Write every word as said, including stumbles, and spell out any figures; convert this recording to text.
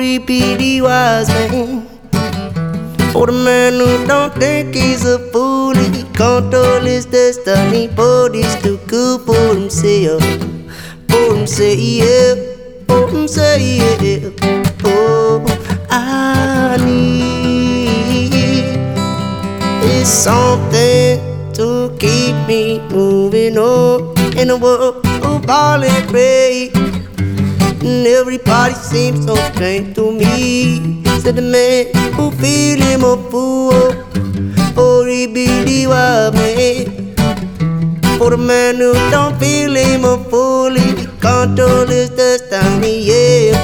he be the wise man. For the man who don't think he's a fool, he control his destiny, but he's too good for himself. For himself, for himself. Oh, I need is something to keep me moving on in a world of all and pray. And everybody seems so strange to me. Said the man who feel him a fool, or he be the wild man. For the man who don't feel him a fool, he control his destiny, yeah.